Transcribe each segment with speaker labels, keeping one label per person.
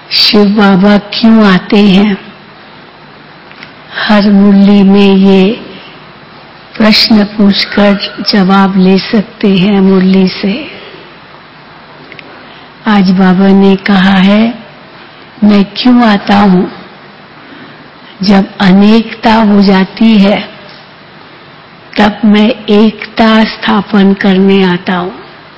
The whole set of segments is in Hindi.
Speaker 1: शिव बाबा क्यों आते हैं? हर मुरली में ये प्रश्न पूछकर जवाब ले सकते हैं मुरली से। आज बाबा ने कहा है, मैं क्यों आता हूं? जब अनेकता हो जाती है तब मैं एकता स्थापन करने आता हूं।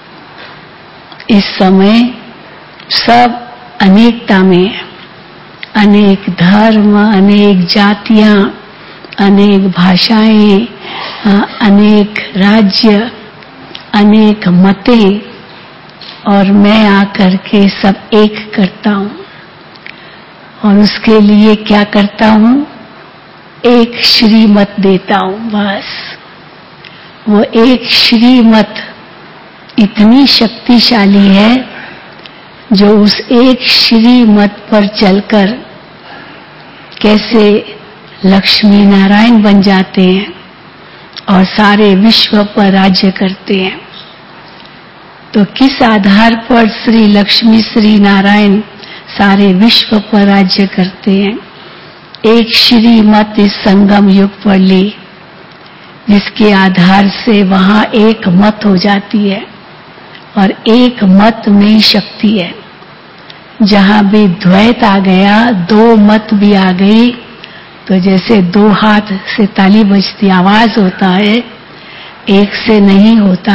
Speaker 1: इस समय सब अनेकता में है। अनेक धर्म, अनेक जातियां, अनेक भाषाएं, अनेक राज्य, अनेक मतें, और मैं आकर के सब एक करता हूं। और उसके लिए क्या करता हूं? एक श्रीमत देता हूं। बस वो एक श्रीमत इतनी शक्तिशाली है जो उस एक श्रीमत पर चलकर कैसे लक्ष्मी नारायण बन जाते हैं और सारे विश्व पर राज्य करते हैं। तो किस आधार पर श्री लक्ष्मी श्री नारायण सारे विश्व पर राज्य करते हैं? एक श्रीमत इस संगम युग पर ली, जिसके आधार से वहां एक मत हो जाती है और एक मत में शक्ति है। जहां भी द्वैत आ गया, दो मत भी आ गई, तो जैसे दो हाथ से ताली बजती आवाज होता है, एक से नहीं होता।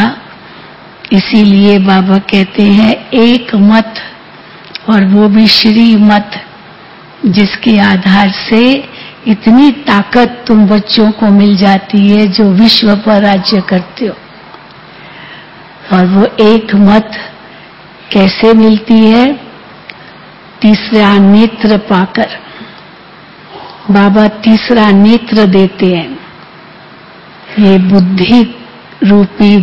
Speaker 1: इसीलिए बाबा कहते हैं एक मत, और वो भी श्री मत, जिसके आधार से इतनी ताकत तुम बच्चों को मिल जाती है जो विश्व पर राज्य करते हो। और वो एक मत कैसे मिलती है? तीसरा नेत्र पाकर। बाबा तीसरा नेत्र देते हैं। ये बुद्धि रूपी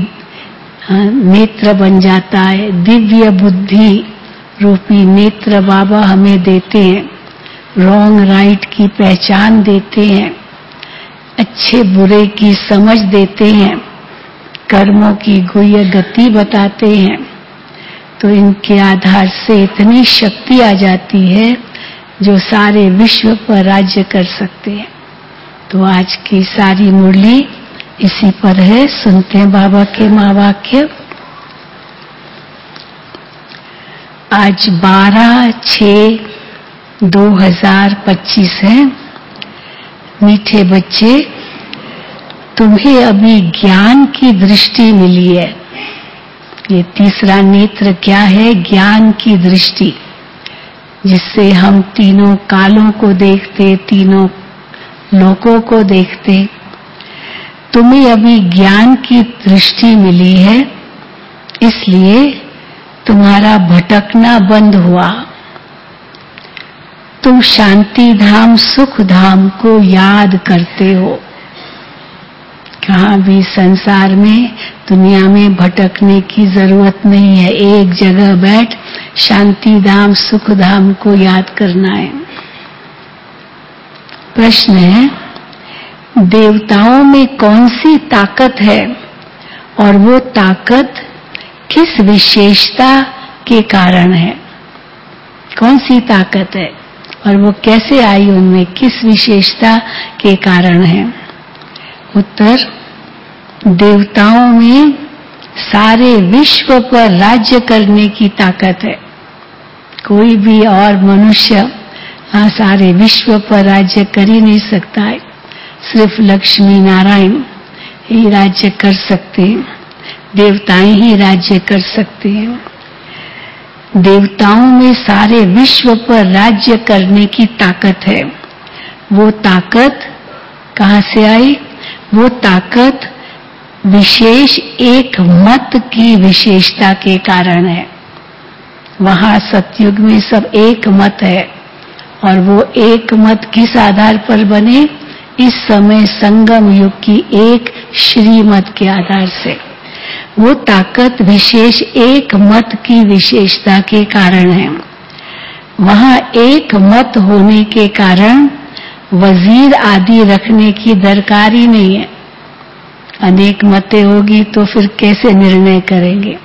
Speaker 1: नेत्र बन जाता है। दिव्य बुद्धि रूपी नेत्र बाबा हमें देते हैं। रॉन्ग राइट की पहचान देते हैं, अच्छे बुरे की समझ देते हैं, कर्मों की गुह्य गति बताते हैं। तो इनके आधार से इतनी शक्ति आ जाती है जो सारे विश्व पर राज्य कर सकते हैं। तो आज की सारी मुरली इसी पर है। सुनते हैं बाबा के महावाक्य। आज 12/6/2025 है। मीठे बच्चे, तुम्हें अभी ज्ञान की दृष्टि मिली है। ये तीसरा नेत्र क्या है? ज्ञान की दृष्टि, जिससे हम तीनों कालों को देखते, तीनों लोकों को देखते। तुम्हें अभी ज्ञान की दृष्टि मिली है, इसलिए तुम्हारा भटकना बंद हुआ। तुम शांति धाम, सुख धाम को याद करते हो। कहाँ भी संसार में, दुनिया में भटकने की जरूरत नहीं है। एक जगह बैठ शांति धाम, सुख धाम को याद करना है। प्रश्न है, देवताओं में कौन सी ताकत है और वो ताकत किस विशेषता के कारण है? कौन सी ताकत है और वो कैसे आई? उनमें किस विशेषता के कारण है? उत्तर, देवताओं में सारे विश्व पर राज्य करने की ताकत है। कोई भी और मनुष्य सारे विश्व पर राज्य कर ही नहीं सकता है। सिर्फ लक्ष्मी नारायण ही राज्य कर सकते हैं, देवताएं ही राज्य कर सकते हैं। देवताओं में सारे विश्व पर राज्य करने की ताकत है। वो ताकत कहाँ से आई? वो ताकत विशेष एक मत की विशेषता के कारण है। वहां सतयुग में सब एक मत है, और वो एक मत किस आधार पर बने? इस समय संगम युग की एक श्रीमत के आधार से। वो ताकत विशेष एक मत की विशेषता के कारण है। वहां एक मत होने के कारण वजीर आदि रखने की दरकार ही नहीं है। अनेक मतें होगी तो फिर कैसे निर्णय करेंगे?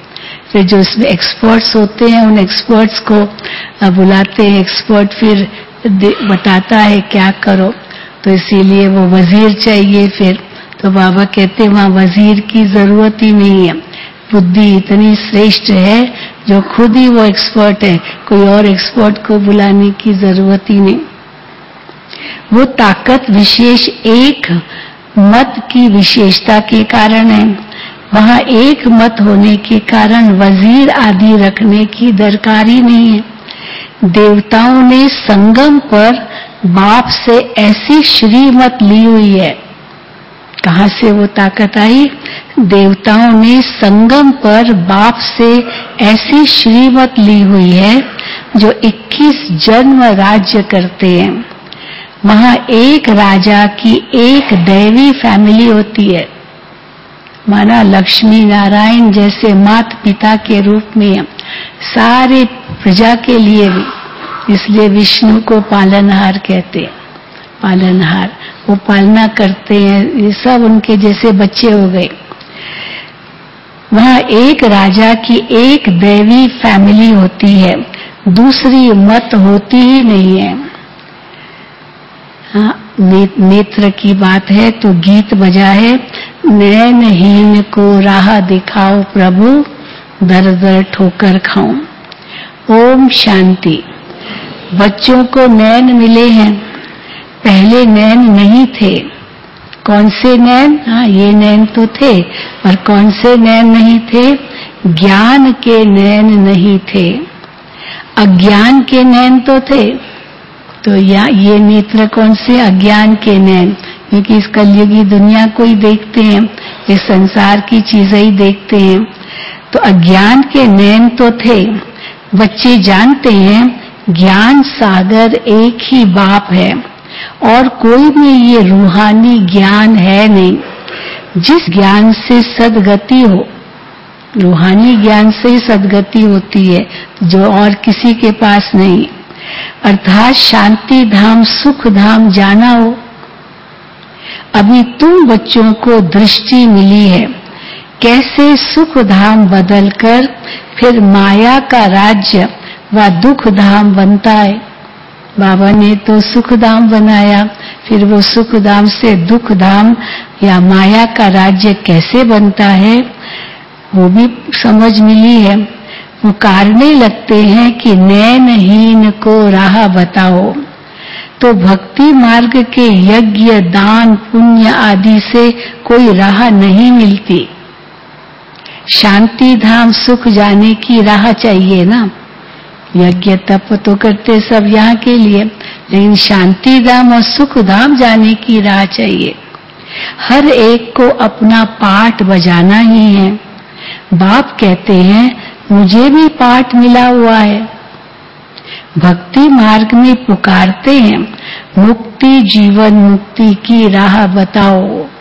Speaker 1: फिर जो इसमें एक्सपर्ट्स होते हैं उन एक्सपर्ट्स को बुलाते हैं, एक्सपर्ट फिर बताता है क्या करो, तो इसीलिए वो वजीर चाहिए फिर। तो बाबा कहते हैं वहां वजीर की जरूरत ही नहीं है, बुद्धि इतनी श्रेष्ठ है जो खुद ही वो एक्सपर्ट है, कोई और एक्सपर्ट को बुलाने की जरूरत ही नहीं। वो ताकत विशेष एक मत की विशेषता के कारण है। वहां एक मत होने के कारण वजीर आदि रखने की दरकार ही नहीं है। देवताओं ने संगम पर बाप से ऐसी श्रीमत ली हुई है। कहां से वो ताकत आई? देवताओं ने संगम पर बाप से ऐसी श्रीमत ली हुई है जो 21 जन्म राज्य करते हैं। वहां एक राजा की एक दैवी फैमिली होती है, माना लक्ष्मी नारायण जैसे माता पिता के रूप में सारे प्रजा के लिए भी, इसलिए विष्णु को पालनहार कहते हैं। पालनहार, वो पालना करते हैं, ये सब उनके जैसे बच्चे हो गए। वहां एक राजा की एक दैवी फैमिली होती है, दूसरी मत होती ही नहीं है। हाँ, नेत्र की बात है तो गीत बजा है, नैनहीन को राह दिखाओ प्रभु, दर दर ठोकर खाऊं। ओम शांति। बच्चों को नैन मिले हैं, पहले नैन नहीं थे। कौन से नैन? हाँ, ये नैन तो थे, पर कौन से नैन नहीं थे? ज्ञान के नैन नहीं थे, अज्ञान के नैन तो थे। तो ये नेत्र कौन से? अज्ञान के नैन, क्योंकि इस कलयुगी दुनिया को ही देखते हैं, इस संसार की चीजें ही देखते हैं। तो अज्ञान के नैन तो थे। बच्चे जानते हैं ज्ञान सागर एक ही बाप है और कोई भी ये रूहानी ज्ञान है नहीं। जिस ज्ञान से सदगति हो, रूहानी ज्ञान से ही सदगति होती है, जो और किसी के पास नहीं। अर्थात शांति धाम सुख धाम जाना हो। अभी तुम बच्चों को दृष्टि मिली है कैसे सुख धाम बदलकर फिर माया का राज्य व दुख धाम बनता है। बाबा ने तो सुख धाम बनाया, फिर वो सुख धाम से दुख धाम या माया का राज्य कैसे बनता है वो भी समझ मिली है। पुकारने लगते हैं कि नैनहीन को राह बताओ, तो भक्ति मार्ग के यज्ञ दान पुण्य आदि से कोई राह नहीं मिलती। शांति धाम सुख जाने की राह चाहिए ना। यज्ञ तप तो करते सब यहाँ के लिए, लेकिन शांति धाम और सुख धाम जाने की राह चाहिए। हर एक को अपना पाठ बजाना ही है। बाप कहते हैं मुझे भी पाठ मिला हुआ है। भक्ति मार्ग में पुकारते हैं मुक्ति जीवन मुक्ति की राह बताओ।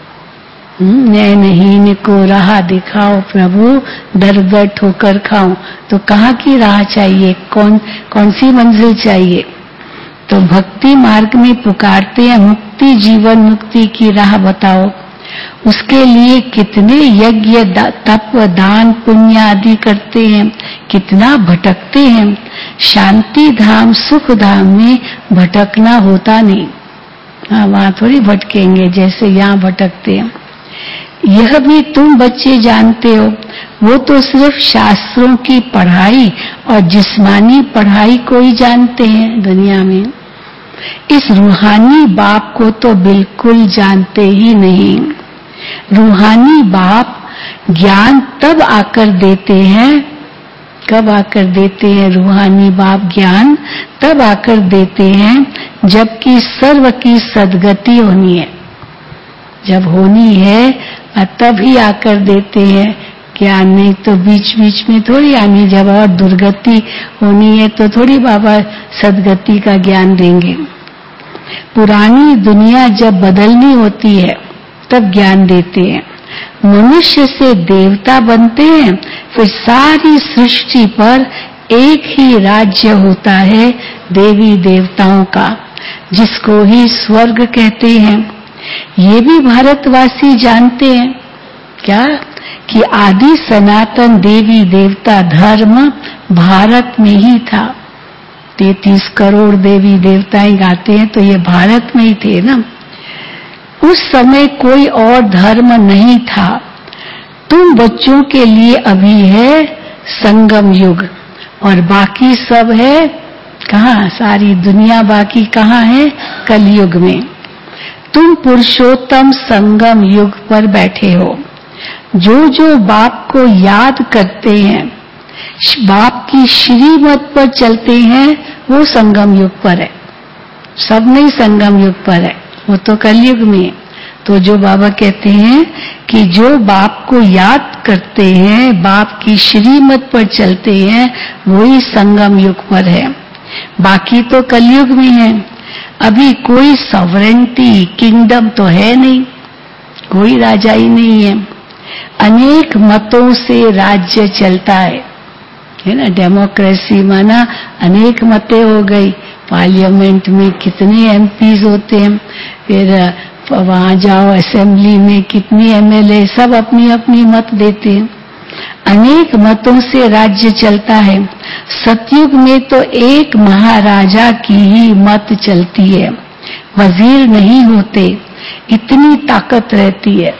Speaker 1: नैनहीन को राह दिखाओ प्रभु, दर दर ठोकर खाओ। तो कहाँ की राह चाहिए? कौन सी मंजिल चाहिए? तो भक्ति मार्ग में पुकारते हैं मुक्ति जीवन मुक्ति की राह बताओ। उसके लिए कितने यज्ञ तप दान पुण्य आदि करते हैं, कितना भटकते हैं। शांति धाम सुख धाम में भटकना होता नहीं। हाँ, वहां थोड़ी भटकेंगे जैसे यहाँ भटकते हैं। यह भी तुम बच्चे जानते हो, वो तो सिर्फ शास्त्रों की पढ़ाई और जिस्मानी पढ़ाई को ही जानते हैं दुनिया में। इस रूहानी बाप को तो बिल्कुल जानते ही नहीं। रूहानी बाप ज्ञान तब आकर देते हैं, कब आकर देते हैं? रूहानी बाप ज्ञान तब आकर देते हैं जबकि सर्व की सदगति होनी है। जब होनी है तब ही आकर देते हैं ज्ञान, नहीं तो बीच बीच में थोड़ी आनी। जब और दुर्गति होनी है तो थोड़ी बाबा सदगति का ज्ञान देंगे। पुरानी दुनिया जब बदलनी होती है तब ज्ञान देते हैं। मनुष्य से देवता बनते हैं, फिर सारी सृष्टि पर एक ही राज्य होता है देवी देवताओं का, जिसको ही स्वर्ग कहते हैं। ये भी भारतवासी जानते हैं क्या कि आदि सनातन देवी देवता धर्म भारत में ही था। 33 करोड़ देवी देवताएं गाते हैं तो ये भारत में ही थे ना। उस समय कोई और धर्म नहीं था। तुम बच्चों के लिए अभी है संगम युग और बाकी सब है कहाँ? सारी दुनिया बाकी कहाँ है? कलयुग में। तुम पुरुषोत्तम संगम युग पर बैठे हो। जो जो बाप को याद करते हैं, बाप की श्रीमत पर चलते हैं, वो संगम युग पर है। सब नहीं संगम युग पर है, वो तो कलयुग में। तो जो बाबा कहते हैं कि जो बाप को याद करते हैं, बाप की श्रीमत पर चलते हैं, वही संगम युग पर है। बाकी तो कलयुग में है। अभी कोई सॉवरेंटी किंगडम तो है नहीं, कोई राजा ही नहीं है। अनेक मतों से राज्य चलता है ना। डेमोक्रेसी माना अनेक मतें हो गई। पार्लियामेंट में कितने एमपीज होते हैं, फिर वहां जाओ असेंबली में कितनी एमएलए, सब अपनी अपनी मत देते हैं। अनेक मतों से राज्य चलता है। सतयुग में तो एक महाराजा की ही मत चलती है, वजीर नहीं होते, इतनी ताकत रहती है।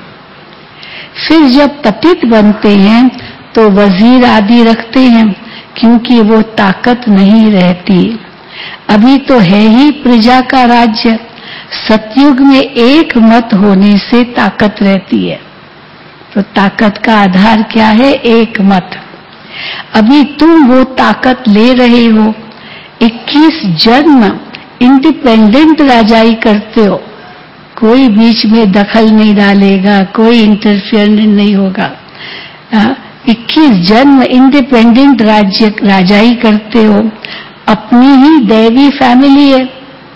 Speaker 1: फिर जब पतित बनते हैं तो वजीर आदि रखते हैं, क्योंकि वो ताकत नहीं रहती। अभी तो है ही प्रजा का राज्य। सतयुग में एक मत होने से ताकत रहती है। तो ताकत का आधार क्या है? एक मत। अभी तुम वो ताकत ले रहे हो। 21 जन्म इंडिपेंडेंट राजाई करते हो, कोई बीच में दखल नहीं डालेगा, कोई इंटरफेयर नहीं होगा। 21 जन्म इंडिपेंडेंट राजाई करते हो। अपनी ही दैवी फैमिली है,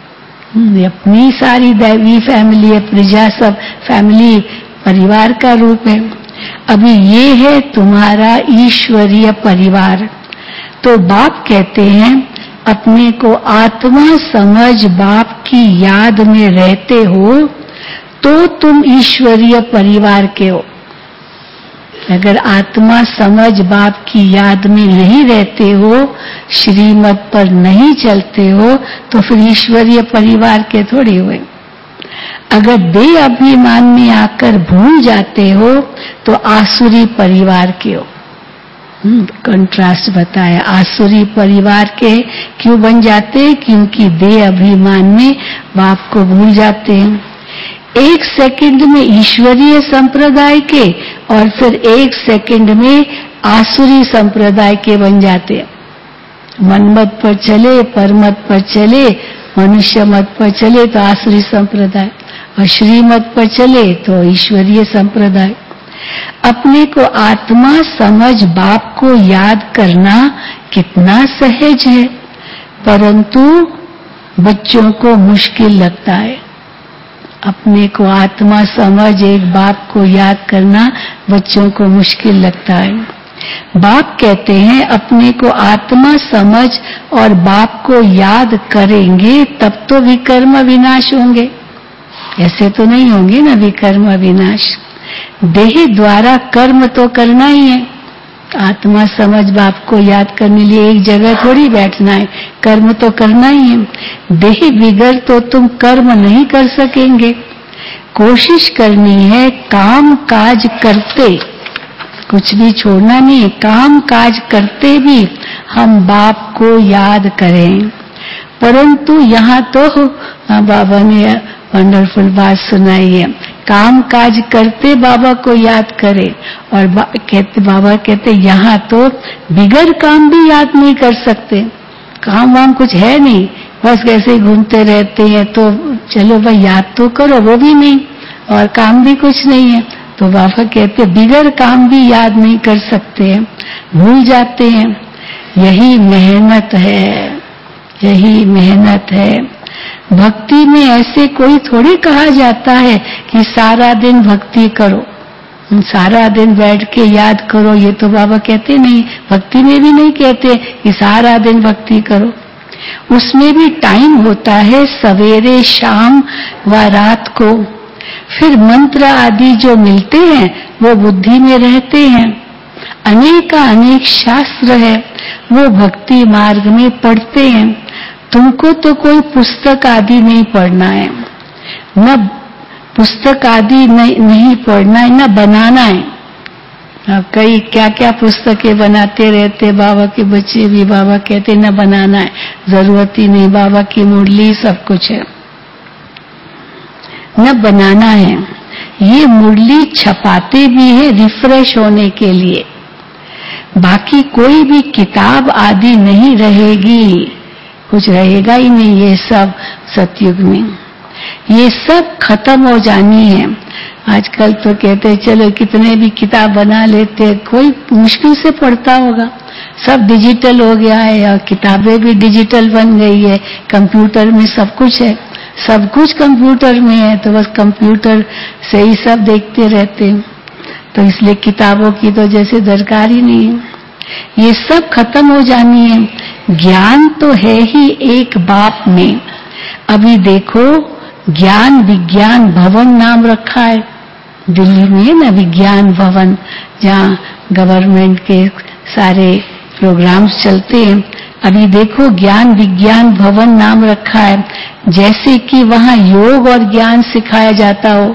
Speaker 1: अपनी सारी दैवी फैमिली है, प्रजा सब फैमिली परिवार का रूप है। अभी ये है तुम्हारा ईश्वरीय परिवार। तो बाप कहते हैं अपने को आत्मा समझ बाप की याद में रहते हो तो तुम ईश्वरीय परिवार के हो। अगर आत्मा समझ बाप की याद में नहीं रहते हो, श्रीमत पर नहीं चलते हो, तो फिर ईश्वरीय परिवार के थोड़ी हुए। अगर देह अभिमान में आकर भूल जाते हो तो आसुरी परिवार के हो। कंट्रास्ट बताया। आसुरी परिवार के क्यों बन जाते हैं? क्योंकि देह अभिमान में बाप को भूल जाते हैं। 1 सेकंड में ईश्वरीय संप्रदाय के और फिर 1 सेकंड में आसुरी संप्रदाय के बन जाते हैं। मनमत पर चले, परमत पर चले, मनुष्य मत पर चले तो आसुरी संप्रदाय, और श्रीमत पर चले तो ईश्वरीय संप्रदाय। अपने को आत्मा समझ बाप को याद करना कितना सहज है, परंतु बच्चों को मुश्किल लगता है। अपने को आत्मा समझ एक बाप को याद करना बच्चों को मुश्किल लगता है। बाप कहते हैं अपने को आत्मा समझ और बाप को याद करेंगे तब तो विकर्म विनाश होंगे। ऐसे तो नहीं होंगे ना विकर्म विनाश। देह द्वारा कर्म तो करना ही है। आत्मा समझ बाप को याद करने लिए एक जगह थोड़ी बैठना है, कर्म तो करना ही है। देह बिगड़ तो तुम कर्म नहीं कर सकेंगे। कोशिश करनी है काम काज करते, कुछ भी छोड़ना नहीं, काम काज करते भी हम बाप को याद करें। परंतु यहाँ तो बाबा ने वंडरफुल बात सुनाई है, काम काज करते बाबा को याद करें। और बाबा कहते यहाँ तो बिगड़ काम भी याद नहीं कर सकते। काम वाम कुछ है नहीं, बस कैसे ही घूमते रहते हैं। तो चलो भाई याद तो करो, वो भी नहीं, और काम भी कुछ नहीं है। तो बाबा कहते बिगड़ काम भी याद नहीं कर सकते हैं, भूल जाते हैं। यही मेहनत है, यही मेहनत है। भक्ति में ऐसे कोई थोड़ी कहा जाता है कि सारा दिन भक्ति करो, सारा दिन बैठ के याद करो। ये तो बाबा कहते नहीं, भक्ति में भी नहीं कहते कि सारा दिन भक्ति करो। उसमें भी टाइम होता है, सवेरे शाम व रात को। फिर मंत्र आदि जो मिलते हैं वो बुद्धि में रहते हैं। अनेक शास्त्र है वो भक्ति मार्ग में पढ़ते हैं। तुमको तो कोई पुस्तक आदि नहीं पढ़ना है, न पुस्तक आदि नहीं पढ़ना है, न बनाना है। अब कई क्या क्या पुस्तकें बनाते रहते, बाबा के बच्चे भी बाबा कहते न बनाना है, जरूरत ही नहीं, बाबा की मुरली सब कुछ है, न बनाना है। ये मुरली छपाते भी है रिफ्रेश होने के लिए, बाकी कोई भी किताब आदि नहीं रहेगी, कुछ रहेगा ही नहीं। ये सब सतयुग में ये सब खत्म हो जानी है। आजकल तो कहते हैं चलो कितने भी किताब बना लेते हैं, कोई मुश्किल से पढ़ता होगा। सब डिजिटल हो गया है और किताबें भी डिजिटल बन गई है, कंप्यूटर में सब कुछ है, सब कुछ कंप्यूटर में है, तो बस कंप्यूटर से ही सब देखते रहते हैं, तो इसलिए किताबों की तो जैसे दरकार ही नहीं है। ये सब खत्म हो जानी है। ज्ञान तो है ही एक बाप में। अभी देखो ज्ञान विज्ञान भवन नाम रखा है, दिल्ली में है ना विज्ञान भवन, जहाँ गवर्नमेंट के सारे प्रोग्राम्स चलते हैं। अभी देखो ज्ञान विज्ञान भवन नाम रखा है, जैसे कि वहाँ योग और ज्ञान सिखाया जाता हो।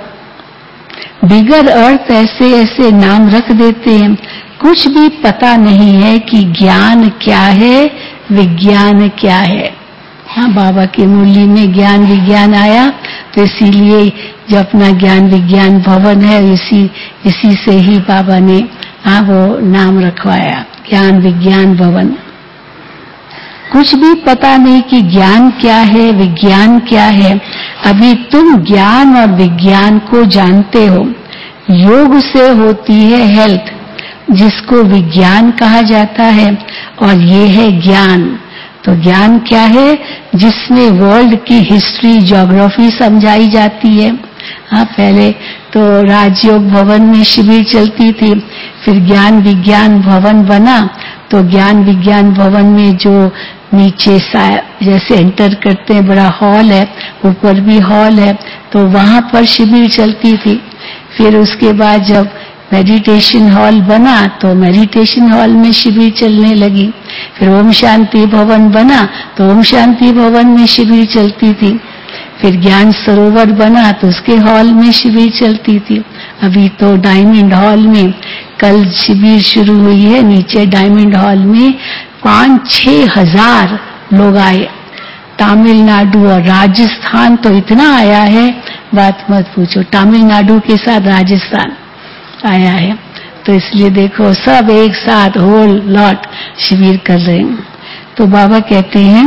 Speaker 1: बिगर अर्थ ऐसे ऐसे नाम रख देते हैं, कुछ भी पता नहीं है कि ज्ञान क्या है, विज्ञान क्या है। हाँ, बाबा की मुरली में ज्ञान विज्ञान आया, तो इसीलिए जो अपना ज्ञान विज्ञान भवन है इसी से ही बाबा ने वो नाम रखवाया, ज्ञान विज्ञान भवन। कुछ भी पता नहीं कि ज्ञान क्या है, विज्ञान क्या है। अभी तुम ज्ञान और विज्ञान को जानते हो। योग से होती है हेल्थ, जिसको विज्ञान कहा जाता है, और ये है ज्ञान। तो ज्ञान क्या है? जिसमें वर्ल्ड की हिस्ट्री ज्योग्राफी समझाई जाती है। हाँ, पहले तो राजयोग भवन में शिविर चलती थी, फिर ज्ञान विज्ञान भवन बना, तो ज्ञान विज्ञान भवन में जो नीचे जैसे एंटर करते हैं बड़ा हॉल है, ऊपर भी हॉल है, तो वहां पर शिविर चलती थी। फिर उसके बाद जब मेडिटेशन हॉल बना तो मेडिटेशन हॉल में शिविर चलने लगी। फिर ओम शांति भवन बना तो ओम शांति भवन में शिविर चलती थी। फिर ज्ञान सरोवर बना तो उसके हॉल में शिविर चलती थी। अभी तो डायमंड हॉल में कल शिविर शुरू हुई है, नीचे डायमंड हॉल में 5-6 हजार लोग आए। तमिलनाडु और राजस्थान तो इतना आया है, बात मत पूछो। तमिलनाडु के साथ राजस्थान आया है, तो इसलिए देखो सब एक साथ होल लॉट शिविर कर रहे हैं। तो बाबा कहते हैं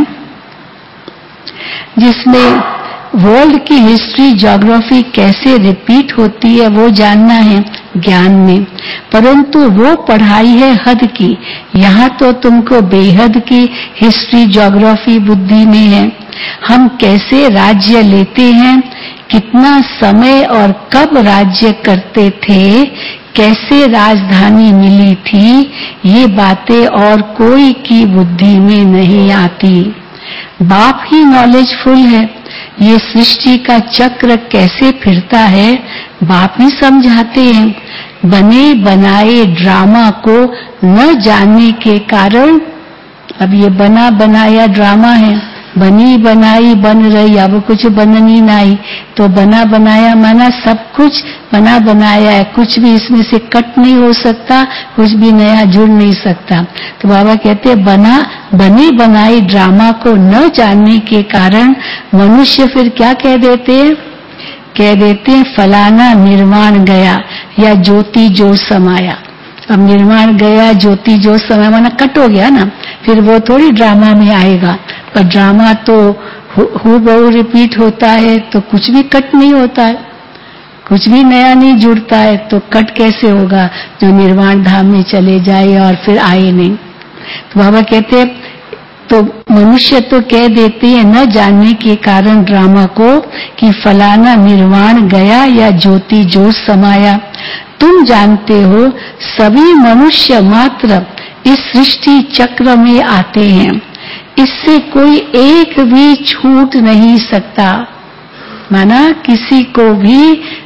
Speaker 1: जिसमें वर्ल्ड की हिस्ट्री ज्योग्राफी कैसे रिपीट होती है वो जानना है ज्ञान में, परंतु वो पढ़ाई है हद की। यहाँ तो तुमको बेहद की हिस्ट्री ज्योग्राफी बुद्धि में है। हम कैसे राज्य लेते हैं, कितना समय और कब राज्य करते थे, कैसे राजधानी मिली थी, ये बातें और कोई की बुद्धि में नहीं आती। बाप ही नॉलेजफुल है। ये सृष्टि का चक्र कैसे फिरता है बाप ही समझाते हैं। बने बनाए ड्रामा को न जानने के कारण, अब ये बना बनाया ड्रामा है, बनी बनाई बन रही, अब कुछ बननी नहीं, तो बना बनाया माना सब कुछ बना बनाया है, कुछ भी इसमें से कट नहीं हो सकता, कुछ भी नया जुड़ नहीं सकता। तो बाबा कहते हैं बनी बनाई ड्रामा को न जानने के कारण मनुष्य फिर क्या कह देते हैं फलाना निर्वाण गया या ज्योति जो समाया। अब निर्वाण गया ज्योति जो समाया माना कट हो गया ना, फिर वो थोड़ी ड्रामा में आएगा। पर ड्रामा तो हूबहू रिपीट होता है, तो कुछ भी कट नहीं होता है, कुछ भी नया नहीं जुड़ता है, तो कट कैसे होगा जो निर्वाण धाम में चले जाए और फिर आए नहीं। तो बाबा कहते हैं तो मनुष्य तो कह देते हैं न जानने के कारण ड्रामा को कि फलाना निर्वाण गया या ज्योति जो समाया। तुम जानते हो सभी मनुष्य मात्र इस सृष्टि चक्र में आते हैं, इससे कोई एक भी छूट नहीं सकता। माना किसी को भी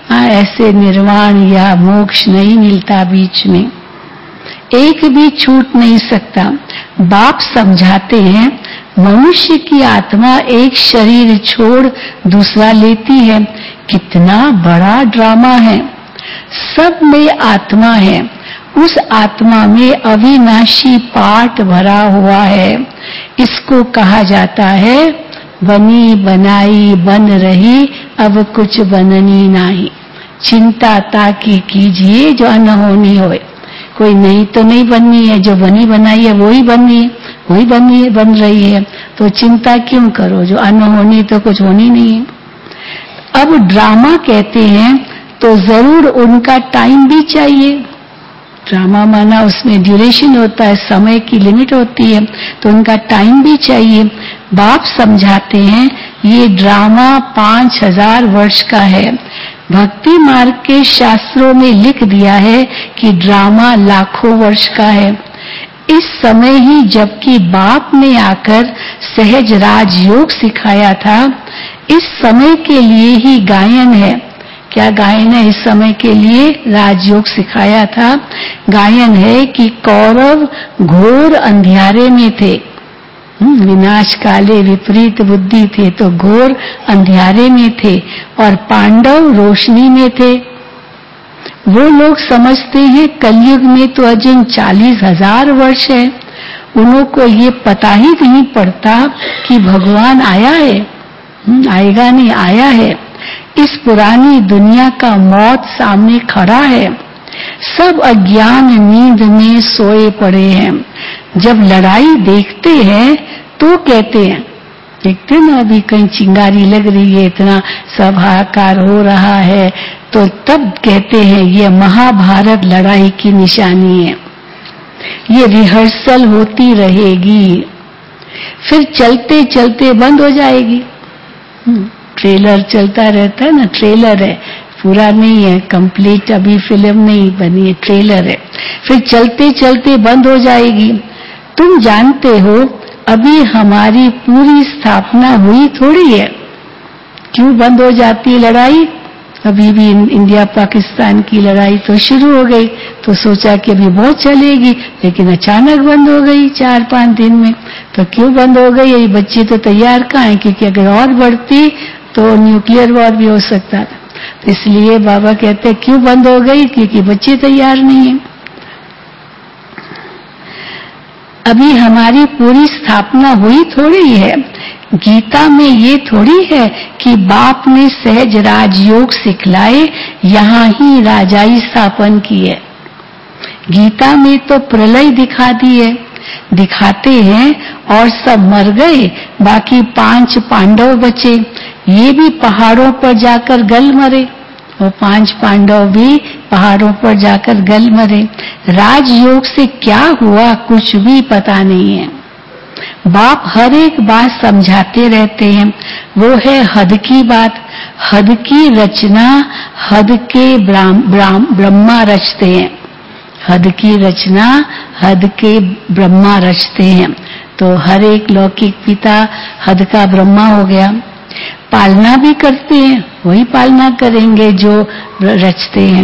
Speaker 1: ऐसे निर्वाण या मोक्ष नहीं मिलता, बीच में एक भी छूट नहीं सकता। बाप समझाते हैं मनुष्य की आत्मा एक शरीर छोड़ दूसरा लेती है। कितना बड़ा ड्रामा है। सब में आत्मा है, उस आत्मा में अविनाशी पाठ भरा हुआ है। इसको कहा जाता है बनी बनाई बन रही, अब कुछ बननी नहीं। चिंता ताकि कीजिए जो अनहोनी होए। कोई नई तो नहीं बननी है, जो बनी बनाई है वही बननी है, वही बन रही है, तो चिंता क्यों करो? जो अनहोनी तो कुछ होनी नहीं है। अब ड्रामा कहते हैं तो जरूर उनका टाइम भी चाहिए। ड्रामा माना उसमें ड्यूरेशन होता है, समय की लिमिट होती है, तो उनका टाइम भी चाहिए। बाप समझाते हैं ये ड्रामा 5000 वर्ष का है। भक्ति मार्ग के शास्त्रों में लिख दिया है कि ड्रामा लाखों वर्ष का है। इस समय ही जबकि बाप ने आकर सहज राजयोग सिखाया था, इस समय के लिए ही गायन है। क्या गायन है? इस समय के लिए राजयोग सिखाया था। गायन है कि कौरव घोर अंधियारे में थे, विनाश काले विपरीत बुद्धि थे, तो घोर अंधियारे में थे, और पांडव रोशनी में थे। वो लोग समझते हैं कलयुग में तो अजून 40,000 वर्ष है। उन्हों को ये पता ही नहीं पड़ता कि भगवान आया है, आएगा नहीं, आया है। इस पुरानी दुनिया का मौत सामने खड़ा है। सब अज्ञान नींद में सोए पड़े हैं। जब लड़ाई देखते हैं तो कहते हैं, देखते ना अभी कहीं चिंगारी लग रही है, इतना सब हाहाकार हो रहा है, तो तब कहते हैं ये महाभारत लड़ाई की निशानी है। ये रिहर्सल होती रहेगी, फिर चलते चलते बंद हो जाएगी। ट्रेलर चलता रहता है ना, ट्रेलर है, पूरा नहीं है, कंप्लीट अभी फिल्म नहीं बनी है, ट्रेलर है। फिर चलते चलते बंद हो जाएगी। तुम जानते हो अभी हमारी पूरी स्थापना हुई थोड़ी है, क्यों बंद हो जाती है लड़ाई? अभी भी इंडिया पाकिस्तान की लड़ाई तो शुरू हो गई, तो सोचा कि अभी बहुत चलेगी, लेकिन अचानक बंद हो गई 4-5 दिन में। तो क्यों बंद हो गई? ये बच्चे तो तैयार कहाँ हैं, क्योंकि अगर और बढ़ती तो न्यूक्लियर वॉर भी हो सकता था। तो इसलिए बाबा कहते हैं क्यों बंद हो गई, क्योंकि बच्चे तैयार नहीं है। अभी हमारी पूरी स्थापना हुई थोड़ी है। गीता में ये थोड़ी है कि बाप ने सहज राजयोग सिखलाए, यहाँ ही राजाई स्थापन की है। गीता में तो प्रलय दिखा दी है, दिखाते हैं और सब मर गए, बाकी 5 पांडव बचे। ये भी पहाड़ों पर जाकर गल मरे, वो 5 पांडव भी पहाड़ों पर जाकर गल मरे। राजयोग से क्या हुआ कुछ भी पता नहीं है। बाप हर एक बात समझाते रहते हैं, वो है हद की बात। हद की रचना हद के ब्रह्मा रचते हैं। हद की रचना हद के ब्रह्मा रचते हैं। तो हर एक लौकिक पिता हद का ब्रह्मा हो गया। पालना भी करते हैं, वही पालना करेंगे जो रचते हैं।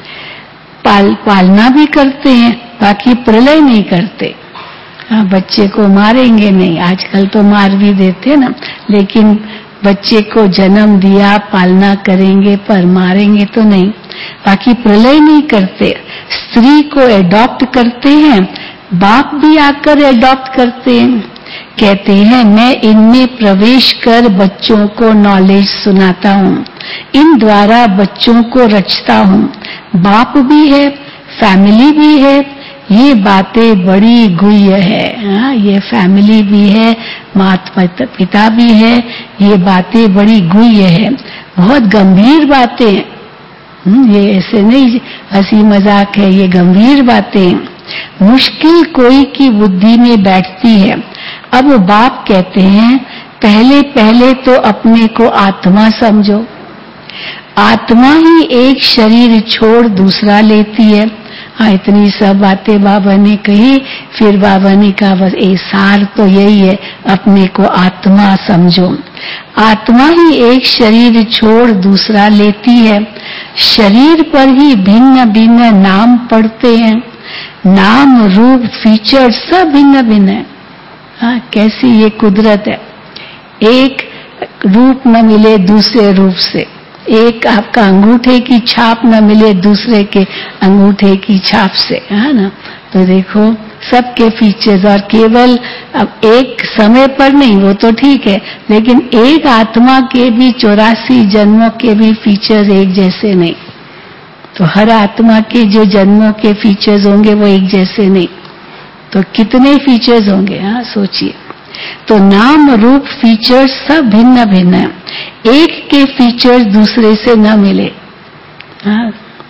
Speaker 1: पालना भी करते हैं, बाकी प्रलय नहीं करते। बच्चे को मारेंगे नहीं, आजकल तो मार भी देते ना, लेकिन बच्चे को जन्म दिया, पालना करेंगे, पर मारेंगे तो नहीं। बाकी प्रलय नहीं करते। स्त्री को एडॉप्ट करते हैं, बाप भी आकर एडॉप्ट करते हैं। कहते हैं मैं इनमें प्रवेश कर बच्चों को नॉलेज सुनाता हूँ, इन द्वारा बच्चों को रचता हूँ। बाप भी है, फैमिली भी है, ये बातें बड़ी गुह्य है। ये फैमिली भी है, माता पिता भी है, ये बातें बड़ी गुह्य है, बहुत गंभीर बातें। ये ऐसे नहीं हंसी मजाक है, ये गंभीर बातें। मुश्किल कोई की बुद्धि में बैठती है। अब बाप कहते हैं पहले पहले तो अपने को आत्मा समझो। आत्मा ही एक शरीर छोड़ दूसरा लेती है। हाँ, इतनी सब बातें बाबा ने कही, फिर बाबा ने कहा बस सार तो यही है, अपने को आत्मा समझो। आत्मा ही एक शरीर छोड़ दूसरा लेती है। शरीर पर ही भिन्न भिन्न नाम पड़ते हैं, नाम रूप फीचर सब भिन्न भिन्न है। हाँ, कैसी ये कुदरत है, एक रूप न मिले दूसरे रूप से, एक आपका अंगूठे की छाप न मिले दूसरे के अंगूठे की छाप से, है ना। तो देखो सबके फीचर्स, और केवल अब एक समय पर नहीं, वो तो ठीक है, लेकिन एक आत्मा के भी 84 जन्मों के भी फीचर्स एक जैसे नहीं। तो हर आत्मा के जो जन्मों के फीचर्स होंगे वो एक जैसे नहीं, तो कितने फीचर्स होंगे, हाँ सोचिए। तो नाम रूप फीचर्स सब भिन्न भिन्न है, एक के फीचर्स दूसरे से न मिले। हाँ,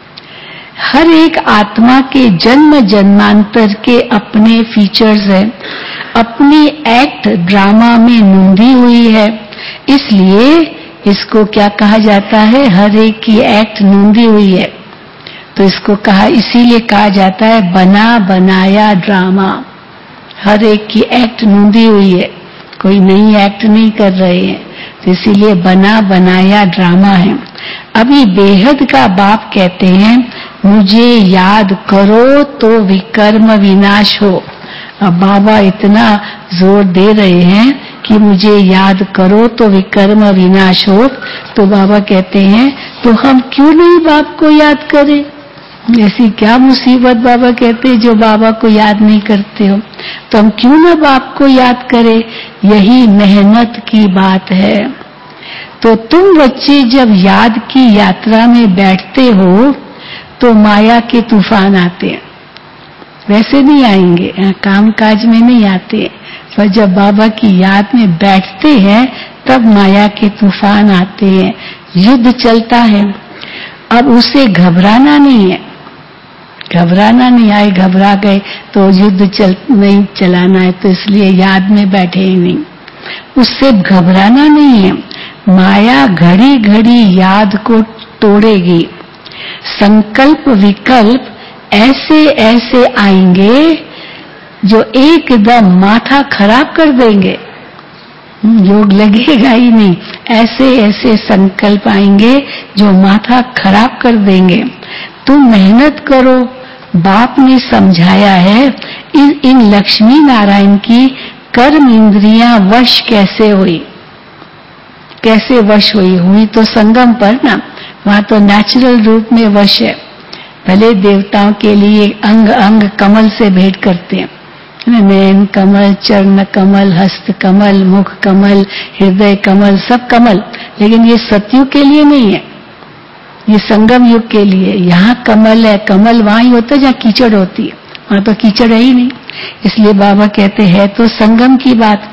Speaker 1: हर एक आत्मा के जन्म जन्मांतर के अपने फीचर्स है, अपनी एक्ट ड्रामा में नूंधी हुई है, इसलिए इसको क्या कहा जाता है, हर एक की एक्ट नूंधी हुई है। तो इसको कहा, इसीलिए कहा जाता है बना बनाया ड्रामा। हर एक की एक्ट नूंधी हुई है, कोई नई एक्ट नहीं कर रहे हैं, तो इसीलिए बना बनाया ड्रामा है। अभी बेहद का बाप कहते हैं, मुझे याद करो तो विकर्म विनाश हो। अब बाबा इतना जोर दे रहे हैं कि मुझे याद करो तो विकर्म विनाश हो, तो बाबा कहते हैं तो हम क्यों नहीं बाप को याद करें। ऐसी क्या मुसीबत, बाबा कहते हैं, जो बाबा को याद नहीं करते हो, तो हम क्यों ना बाप को याद करें, यही मेहनत की बात है। तो तुम बच्चे जब याद की यात्रा में बैठते हो तो माया के तूफान आते हैं, वैसे नहीं आएंगे, काम काज में नहीं आते, पर जब बाबा की याद में बैठते हैं तब माया के तूफान आते हैं, युद्ध चलता है। अब उसे घबराना नहीं है, घबराना नहीं, आए घबरा गए तो युद्ध नहीं चलाना है, तो इसलिए याद में बैठे ही नहीं, उससे घबराना नहीं है। माया घड़ी घड़ी याद को तोड़ेगी, संकल्प विकल्प ऐसे ऐसे आएंगे जो एकदम माथा खराब कर देंगे, योग लगेगा ही नहीं, ऐसे ऐसे संकल्प आएंगे जो माथा खराब कर देंगे। तुम मेहनत करो, बाप ने समझाया है इन लक्ष्मी नारायण की कर्म इंद्रियां वश कैसे हुई, कैसे वश हुई तो संगम पर ना, वहां तो नेचुरल रूप में वश है। भले देवताओं के लिए अंग अंग कमल से भेंट करते हैं, नयन कमल, चरण कमल, हस्त कमल, मुख कमल, हृदय कमल, सब कमल, लेकिन ये सतयुग के लिए नहीं है, ये संगम युग के लिए। यहाँ कमल है, कमल वहां ही होता है जहाँ कीचड़ होती है, वहां तो कीचड़ है ही नहीं, इसलिए बाबा कहते हैं तो संगम की बात।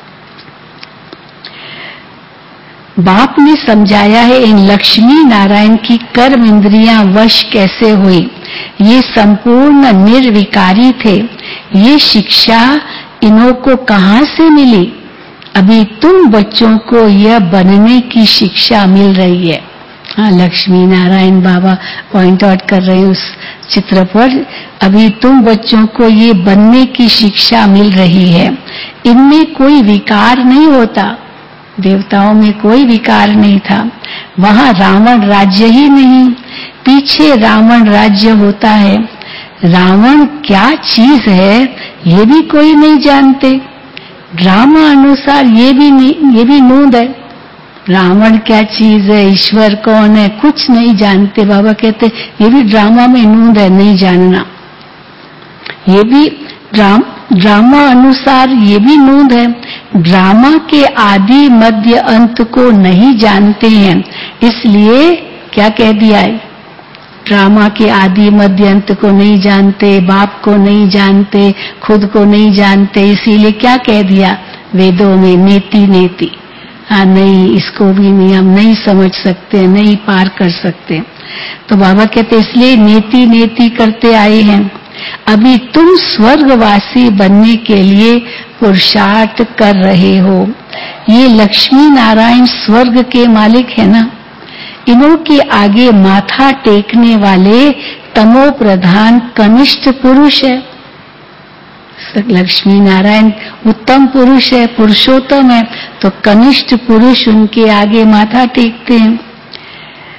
Speaker 1: बाप ने समझाया है इन लक्ष्मी नारायण की कर्म इंद्रियां वश कैसे हुई, ये संपूर्ण निर्विकारी थे, ये शिक्षा इन्हों को कहां से मिली। अभी तुम बच्चों को यह बनने की शिक्षा मिल रही है। हाँ, लक्ष्मी नारायण बाबा पॉइंट आउट कर रहे हैं उस चित्र पर, अभी तुम बच्चों को ये बनने की शिक्षा मिल रही है। इनमें कोई विकार नहीं होता, देवताओं में कोई विकार नहीं था, वहां रावण राज्य ही नहीं, पीछे रावण राज्य होता है। रावण क्या चीज है ये भी कोई नहीं जानते, ड्रामा अनुसार ये भी नूंद है। रावण क्या चीज है, ईश्वर कौन है, कुछ नहीं जानते। बाबा कहते ये भी ड्रामा में नूंद है, नहीं जानना, ये भी ड्रामा अनुसार ये भी नूंद है। ड्रामा के आदि मध्य अंत को नहीं जानते हैं, इसलिए क्या कह दिया है, ड्रामा के आदि मध्य अंत को नहीं जानते, बाप को नहीं जानते, खुद को नहीं जानते, इसीलिए क्या कह दिया वेदों में, नेति नेति। हाँ, नहीं, इसको भी नहीं, हम नहीं समझ सकते, नहीं पार कर सकते। तो बाबा कहते इसलिए नेति नेति करते आए हैं। अभी तुम स्वर्गवासी बनने के लिए पुरुषार्थ कर रहे हो। ये लक्ष्मी नारायण स्वर्ग के मालिक है ना, इन्हों के आगे माथा टेकने वाले तमो प्रधान कनिष्ठ पुरुष है। लक्ष्मी नारायण उत्तम पुरुष है, पुरुषोत्तम है, तो कनिष्ठ पुरुष उनके आगे माथा टेकते हैं।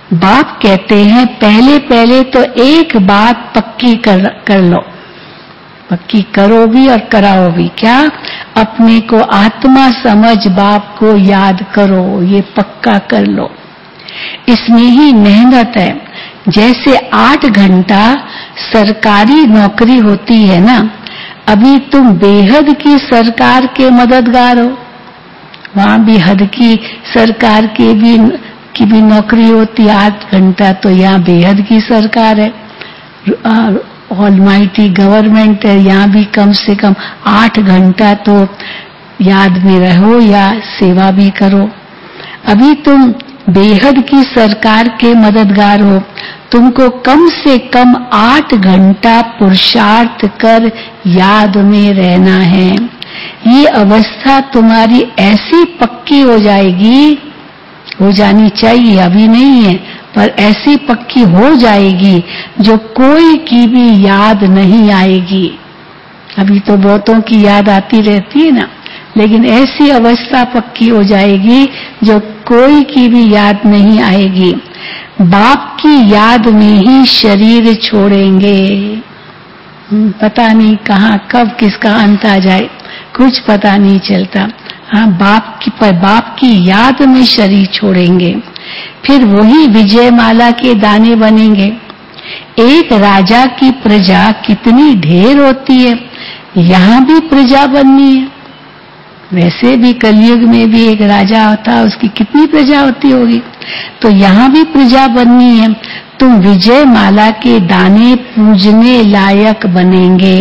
Speaker 1: बाप कहते हैं पहले पहले तो एक बात पक्की कर लो, पक्की करो भी और कराओ भी। क्या? अपने को आत्मा समझ बाप को याद करो, ये पक्का कर लो। इसमें ही मेहनत है। जैसे 8 घंटा सरकारी नौकरी होती है ना, अभी तुम बेहद की सरकार के मददगार हो। वहां भी हद की सरकार की भी नौकरी होती 8 घंटा, तो यहाँ बेहद की सरकार है, ऑलमाइटी गवर्नमेंट है। यहाँ भी कम से कम 8 घंटा तो याद में रहो या सेवा भी करो। अभी तुम बेहद की सरकार के मददगार हो, तुमको कम से कम 8 घंटा पुरुषार्थ कर याद में रहना है। ये अवस्था तुम्हारी ऐसी पक्की हो जाएगी, हो जानी चाहिए, अभी नहीं है पर ऐसी पक्की हो जाएगी जो कोई की भी याद नहीं आएगी। अभी तो बहुतों की याद आती रहती है ना, लेकिन ऐसी अवस्था पक्की हो जाएगी जो कोई की भी याद नहीं आएगी। बाप की याद में ही शरीर छोड़ेंगे। पता नहीं कहाँ कब किसका अंत आ जाए, कुछ पता नहीं चलता। हाँ, बाप की याद में शरीर छोड़ेंगे, फिर वही विजयमाला के दाने बनेंगे। एक राजा की प्रजा कितनी ढेर होती है, यहाँ भी प्रजा बननी है। वैसे भी कलयुग में भी एक राजा होता, उसकी कितनी प्रजा होती होगी, तो यहाँ भी प्रजा बननी है। तुम विजयमाला के दाने पूजने लायक बनेंगे।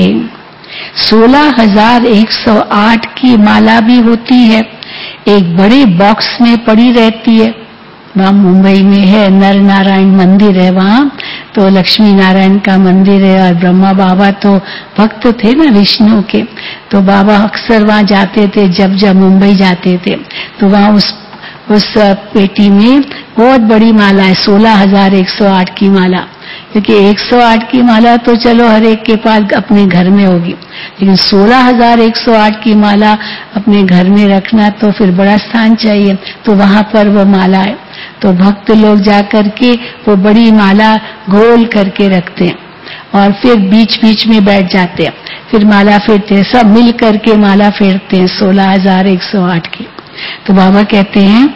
Speaker 1: 16,108 की माला भी होती है, एक बड़े बॉक्स में पड़ी रहती है। वहाँ मुंबई में है, नर नारायण मंदिर है वहाँ, तो लक्ष्मी नारायण का मंदिर है। और ब्रह्मा बाबा तो भक्त थे ना विष्णु के, तो बाबा अक्सर वहाँ जाते थे। जब जब मुंबई जाते थे तो वहाँ उस पेटी में बहुत बड़ी माला है, 16,108 की माला। क्योंकि 108 की माला तो चलो हर एक के पास अपने घर में होगी, लेकिन 16,108 की माला अपने घर में रखना तो फिर बड़ा स्थान चाहिए। तो वहां पर वो माला है, तो भक्त लोग जाकर के वो बड़ी माला गोल करके रखते हैं और फिर बीच बीच में बैठ जाते हैं, फिर माला फेरते हैं, सब मिल करके माला फेरते हैं 16,108 की। तो बाबा कहते हैं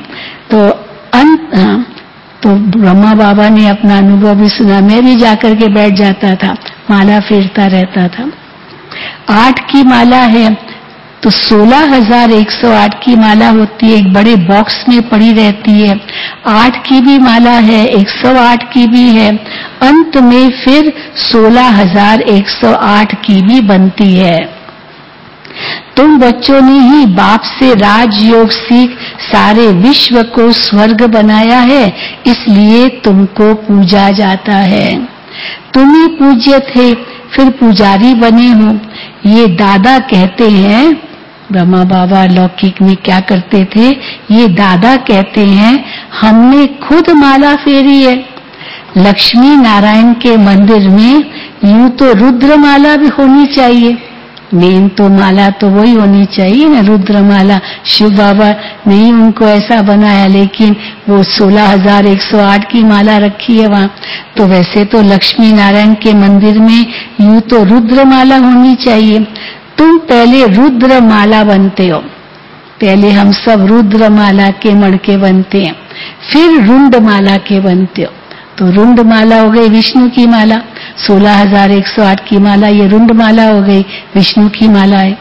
Speaker 1: तो ब्रह्मा बाबा ने अपना अनुभव भी सुना। मैं भी जाकर के बैठ जाता था, माला फेरता रहता था। 8 की माला है तो 16,108 की माला होती है, एक बड़े बॉक्स में पड़ी रहती है। 8 की भी माला है, 108 की भी है, अंत में फिर 16,108 की भी बनती है। तुम बच्चों ने ही बाप से राजयोग सीख सारे विश्व को स्वर्ग बनाया है, इसलिए तुमको पूजा जाता है। तुम ही पूज्य थे, फिर पुजारी बने हो। ये दादा कहते हैं, ब्रह्मा बाबा लौकिक में क्या करते थे, ये दादा कहते हैं हमने खुद माला फेरी है। लक्ष्मी नारायण के मंदिर में यूं तो रुद्र माला भी होनी चाहिए, मेन तो माला तो वही होनी चाहिए ना, रुद्र माला। शिव बाबा ने ही उनको ऐसा बनाया, लेकिन वो 16,108 की माला रखी है वहाँ। तो वैसे तो लक्ष्मी नारायण के मंदिर में यूं तो रुद्र माला होनी चाहिए। तुम पहले रुद्र माला बनते हो, पहले हम सब रुद्र माला के मणके बनते हैं, फिर रुंड माला के बनते हो। तो रुंड माला हो गई विष्णु की माला, 16,108 की माला ये रुंड माला हो गई, विष्णु की माला है।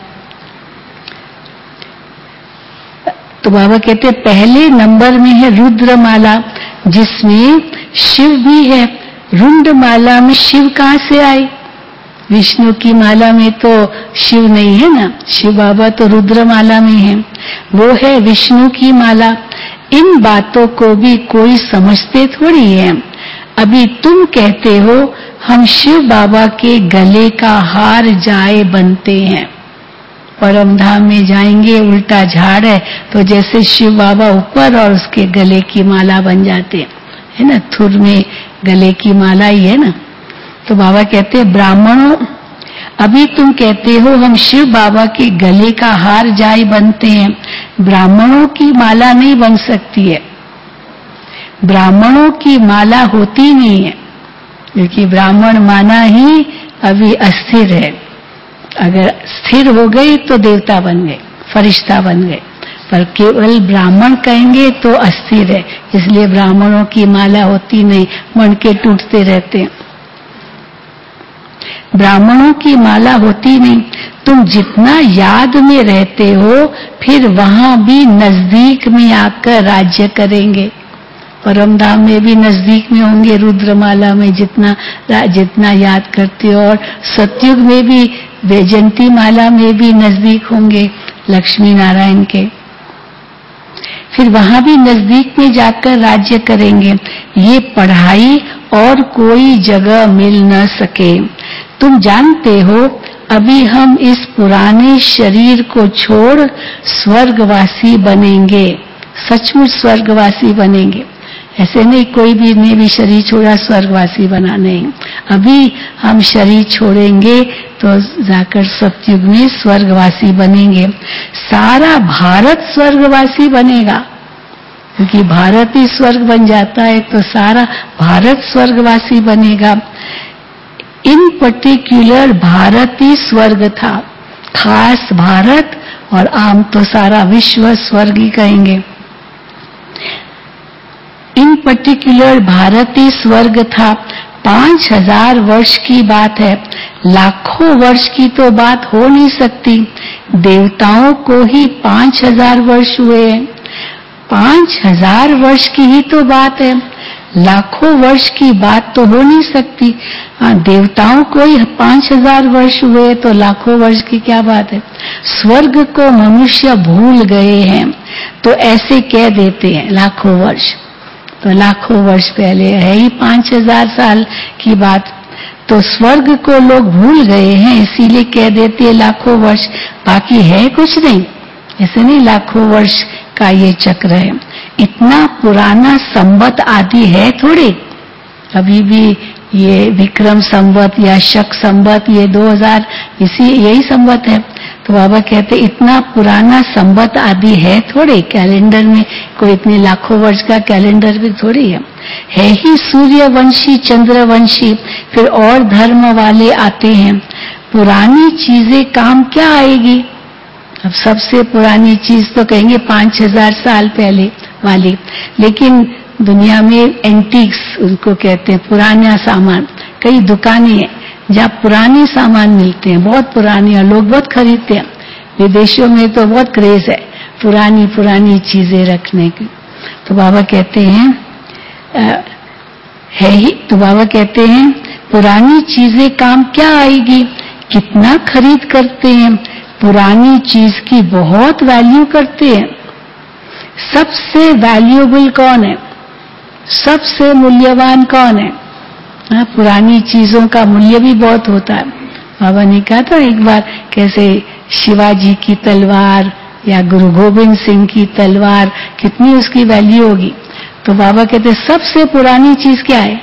Speaker 1: तो बाबा कहते पहले नंबर में है रुद्र माला, जिसमें शिव भी है। रुंड माला में शिव कहाँ से आए? विष्णु की माला में तो शिव नहीं है ना, शिव बाबा तो रुद्र माला में है, वो है विष्णु की माला। इन बातों को भी कोई समझते थोड़ी है। अभी तुम कहते हो हम शिव बाबा के गले का हार जाए बनते हैं। परम धाम में जाएंगे, उल्टा झाड़ है, तो जैसे शिव बाबा ऊपर और उसके गले की माला बन जाते है ना, थुर में गले की माला ही है ना। तो बाबा कहते हैं ब्राह्मणों, अभी तुम कहते हो हम शिव बाबा के गले का हार जाए बनते हैं, ब्राह्मणों की माला नहीं बन सकती है। ब्राह्मणों की माला होती नहीं है, क्योंकि ब्राह्मण माना ही अभी अस्थिर है। अगर स्थिर हो गई तो देवता बन गए, फरिश्ता बन गए, पर केवल ब्राह्मण कहेंगे तो अस्थिर है, इसलिए ब्राह्मणों की माला होती नहीं, मणके टूटते रहते हैं। ब्राह्मणों की माला होती नहीं। तुम जितना याद में रहते हो, फिर वहां भी नजदीक में आकर राज्य करेंगे। परमधाम में भी नजदीक में होंगे, रुद्रमाला में जितना याद करते हो, और सतयुग में भी वैजयंती माला में भी नजदीक होंगे लक्ष्मी नारायण के। फिर वहां भी नजदीक में जाकर राज्य करेंगे। ये पढ़ाई और कोई जगह मिल न सके। तुम जानते हो, अभी हम इस पुराने शरीर को छोड़ स्वर्गवासी बनेंगे। सचमुच स्वर्गवासी बनेंगे, ऐसे नहीं कोई भी ने भी शरीर छोड़ा स्वर्गवासी बना, नहीं। अभी हम शरीर छोड़ेंगे तो जाकर सतयुग में स्वर्गवासी बनेंगे। सारा भारत स्वर्गवासी बनेगा, क्योंकि भारत ही स्वर्ग बन जाता है, तो सारा भारत स्वर्गवासी बनेगा। इन पर्टिकुलर भारत ही स्वर्ग था, खास भारत, और आम तो सारा विश्व स्वर्ग ही कहेंगे। इन पर्टिकुलर भारत ही स्वर्ग था। 5000 वर्ष की बात है, लाखों वर्ष की तो बात हो नहीं सकती। देवताओं को ही 5000 वर्ष हुए हैं, 5000 वर्ष की ही तो बात है, लाखों वर्ष की बात तो हो नहीं सकती। देवताओं को ही 5000 वर्ष हुए, तो लाखों वर्ष की क्या बात है। स्वर्ग को मनुष्य भूल गए हैं, तो ऐसे कह देते हैं लाखों वर्ष, तो लाखों वर्ष पहले है ही 5000 साल की बात, तो स्वर्ग को लोग भूल गए हैं, इसीलिए कह देते हैं लाखों वर्ष, बाकी है कुछ नहीं। ऐसे नहीं लाखों वर्ष का ये चक्र है, इतना पुराना संवत आदि है थोड़े। अभी भी ये विक्रम संवत या शक संवत, ये 2000 यही संवत है। तो बाबा कहते इतना पुराना संवत आदि है थोड़े, कैलेंडर में कोई इतने लाखों वर्ष का कैलेंडर भी थोड़ी है ही सूर्यवंशी चंद्रवंशी, फिर और धर्म वाले आते हैं। पुरानी चीजें काम क्या आएगी। अब सबसे पुरानी चीज तो कहेंगे 5000 साल पहले वाली, लेकिन दुनिया में एंटीक्स उनको कहते हैं, पुराना सामान। कई दुकानें हैं जहाँ पुराने सामान मिलते हैं, बहुत पुराने, और लोग बहुत खरीदते हैं। विदेशों में तो बहुत क्रेज है पुरानी पुरानी चीजें रखने की। तो बाबा कहते हैं है ही, तो बाबा कहते हैं पुरानी चीजें काम क्या आएगी, कितना खरीद करते हैं, पुरानी चीज की बहुत वैल्यू करते हैं। सबसे वैल्यूएबल कौन है, सबसे मूल्यवान कौन है। पुरानी चीजों का मूल्य भी बहुत होता है। बाबा ने कहा था एक बार, कैसे शिवाजी की तलवार या गुरु गोविंद सिंह की तलवार, कितनी उसकी वैल्यू होगी। तो बाबा कहते सबसे पुरानी चीज क्या है।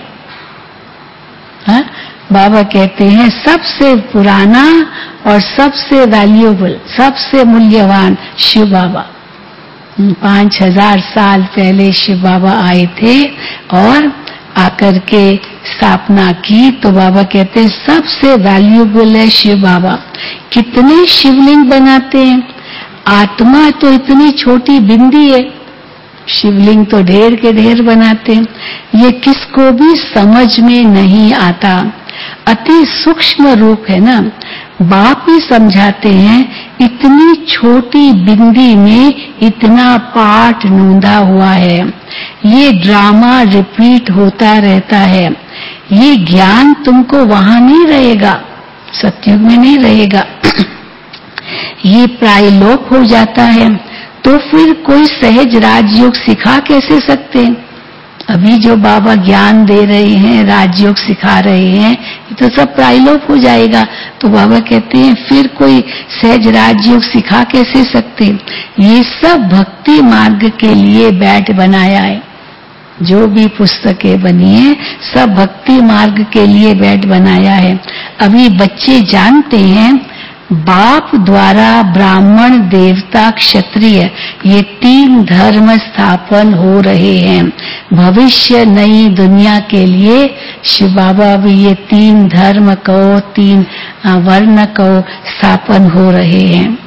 Speaker 1: बाबा कहते हैं सबसे पुराना और सबसे वैल्यूएबल, सबसे मूल्यवान शिव बाबा। 5000 साल पहले शिव बाबा आए थे और आकर के स्थापना की। तो बाबा कहते हैं सबसे वैल्यूएबल है शिव बाबा। कितने शिवलिंग बनाते हैं, आत्मा तो इतनी छोटी बिंदी है, शिवलिंग तो ढेर के ढेर बनाते हैं। ये किसको भी समझ में नहीं आता, अति सूक्ष्म रूप है ना। बाप ही समझाते हैं इतनी छोटी बिंदी में इतना पाठ नूंदा हुआ है, ये ड्रामा रिपीट होता रहता है। ये ज्ञान तुमको वहां नहीं रहेगा, सतयुग में नहीं रहेगा, ये प्रायलोप हो जाता है। तो फिर कोई सहज राजयोग सिखा कैसे सकते हैं। अभी जो बाबा ज्ञान दे रहे हैं, राजयोग सिखा रहे हैं, ये तो सब प्रायलोप हो जाएगा। तो बाबा कहते हैं फिर कोई सहज राजयोग सिखा कैसे सकते। ये सब भक्ति मार्ग के लिए बैठ बनाया है, जो भी पुस्तकें बनी है सब भक्ति मार्ग के लिए बैठ बनाया है। अभी बच्चे जानते हैं बाप द्वारा ब्राह्मण, देवता, क्षत्रिय ये 3 धर्म स्थापन हो रहे हैं। भविष्य नई दुनिया के लिए शिव बाबा भी ये 3 धर्म कहो, 3 वर्ण कहो स्थापन हो रहे हैं।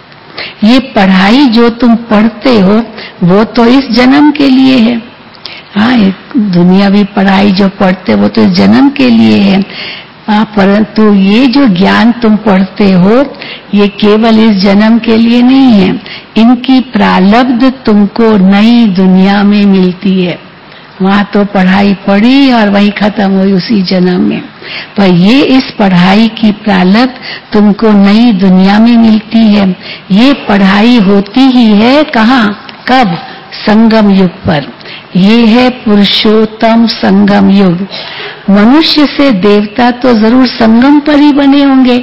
Speaker 1: ये पढ़ाई जो तुम पढ़ते हो वो तो इस जन्म के लिए है। हाँ, दुनियावी पढ़ाई जो पढ़ते वो तो इस जन्म के लिए है। परंतु ये जो ज्ञान तुम पढ़ते हो ये केवल इस जन्म के लिए नहीं है। इनकी प्रारब्ध तुमको नई दुनिया में मिलती है। वहां तो पढ़ाई पढ़ी और वही खत्म हुई उसी जन्म में, पर ये इस पढ़ाई की प्रारब्ध तुमको नई दुनिया में मिलती है। ये पढ़ाई होती ही है कहाँ, कब? संगम युग पर। ये है पुरुषोत्तम संगम युग। मनुष्य से देवता तो जरूर संगम पर ही बने होंगे,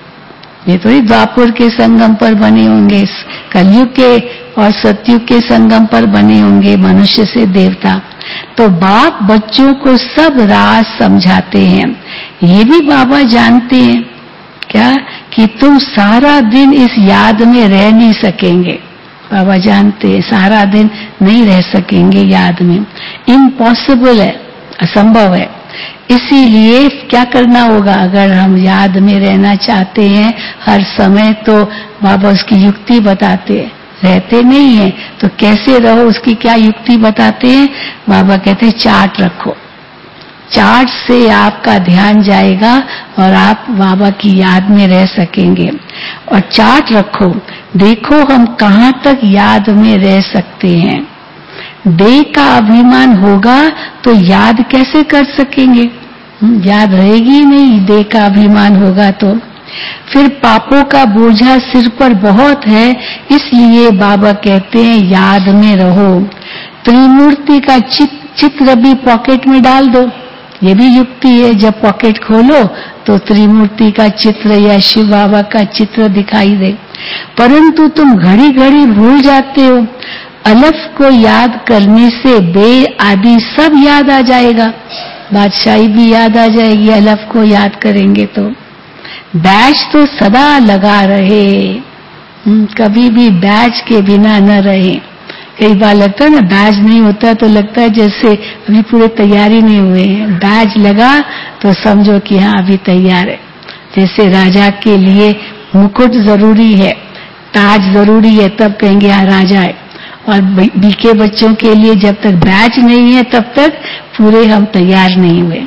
Speaker 1: ये थोड़ी द्वापर के संगम पर बने होंगे, कलयुग के और सतयुग के संगम पर बने होंगे मनुष्य से देवता। तो बाप बच्चों को सब राज समझाते हैं। ये भी बाबा जानते हैं क्या कि तुम सारा दिन इस याद में रह नहीं सकेंगे। बाबा जानते हैं सारा दिन नहीं रह सकेंगे याद में, इम्पॉसिबल है, असंभव है। इसीलिए क्या करना होगा, अगर हम याद में रहना चाहते हैं हर समय, तो बाबा उसकी युक्ति बताते हैं। रहते नहीं है तो कैसे रहो, उसकी क्या युक्ति बताते हैं। बाबा कहते हैं चार्ट रखो, चार्ट से आपका ध्यान जाएगा और आप बाबा की याद में रह सकेंगे। और चार्ट रखो, देखो हम कहाँ तक याद में रह सकते हैं। देह का अभिमान होगा तो याद कैसे कर सकेंगे, याद रहेगी नहीं, देह का अभिमान होगा तो। फिर पापों का बोझा सिर पर बहुत है, इसलिए बाबा कहते हैं याद में रहो। त्रिमूर्ति का चित्र भी पॉकेट में डाल दो, ये भी युक्ति है। जब पॉकेट खोलो तो त्रिमूर्ति का चित्र या शिव बाबा का चित्र दिखाई दे। परंतु तुम घड़ी घड़ी भूल जाते हो। अलफ को याद करने से बे आदि सब याद आ जाएगा, बादशाही भी याद आ जाएगी अलफ को याद करेंगे तो। बैच तो सदा लगा रहे, कभी भी बैच के बिना न रहे। कई बार लगता है ना बैज नहीं होता तो लगता है जैसे अभी पूरे तैयारी नहीं हुए हैं। बैज लगा तो समझो कि हाँ अभी तैयार है। जैसे राजा के लिए मुकुट जरूरी है, ताज जरूरी है, तब कहेंगे हाँ राजा है। और बीके बच्चों के लिए जब तक बैज नहीं है तब तक पूरे हम तैयार नहीं हुए।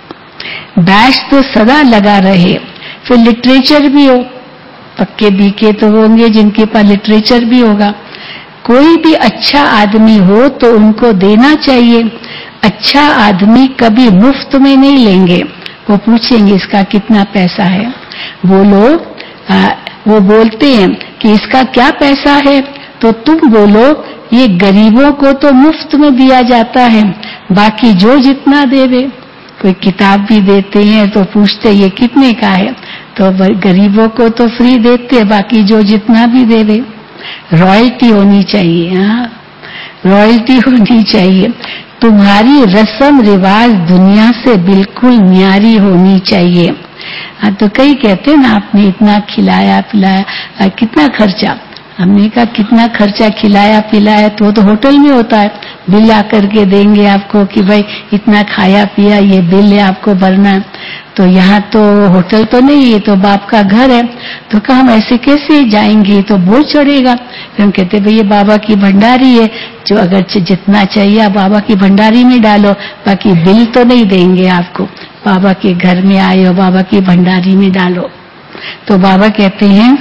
Speaker 1: बैज तो सदा लगा रहे। फिर लिटरेचर भी हो, पक्के बीके तो होंगे जिनके पास लिटरेचर भी होगा। कोई भी अच्छा आदमी हो तो उनको देना चाहिए। अच्छा आदमी कभी मुफ्त में नहीं लेंगे, वो पूछेंगे इसका कितना पैसा है। वो लोग वो बोलते हैं कि इसका क्या पैसा है, तो तुम बोलो ये गरीबों को तो मुफ्त में दिया जाता है, बाकी जो जितना देवे। कोई किताब भी देते हैं तो पूछते ये कितने का है, तो गरीबों को तो फ्री देते, बाकी जो जितना भी देवे। रॉयल्टी होनी चाहिए, हाँ रॉयल्टी होनी चाहिए। तुम्हारी रस्म रिवाज दुनिया से बिल्कुल न्यारी होनी चाहिए। हाँ तो कई कहते हैं ना आपने इतना खिलाया पिलाया, कितना खर्चा। हमने कहा कितना खर्चा खिलाया पिलाया, तो वो तो होटल में होता है, बिल आकर के देंगे आपको कि भाई इतना खाया पिया ये बिल है आपको भरना। तो यहाँ तो होटल तो नहीं है, तो बाप का घर है। तो कहा हम ऐसे कैसे जाएंगे, तो बोझ चढ़ेगा। फिर हम कहते भाई ये बाबा की भंडारी है, जो अगर जितना चाहिए आप बाबा की भंडारी में डालो, बाकी बिल तो नहीं देंगे आपको। बाबा के घर में आए हो, बाबा की भंडारी में डालो। तो बाबा कहते हैं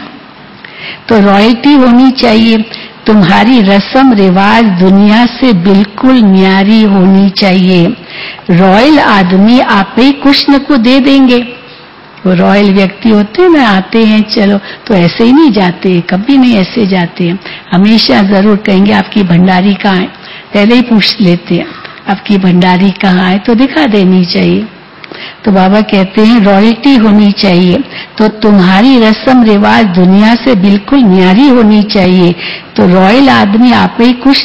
Speaker 1: तो रॉयल्टी होनी चाहिए। तुम्हारी रस्म रिवाज दुनिया से बिल्कुल न्यारी होनी चाहिए। रॉयल आदमी आप ही कुछ न को दे देंगे। वो रॉयल व्यक्ति होते हैं ना, आते हैं चलो, तो ऐसे ही नहीं जाते, कभी नहीं ऐसे जाते हैं। हमेशा जरूर कहेंगे आपकी भंडारी कहाँ है, पहले ही पूछ लेते हैं आपकी भंडारी कहाँ है, तो दिखा देनी चाहिए। तो बाबा कहते हैं रॉयल्टी होनी चाहिए। तो तुम्हारी रस्म रिवाज दुनिया से बिल्कुल न्यारी होनी चाहिए। तो रॉयल आदमी आप ही कुछ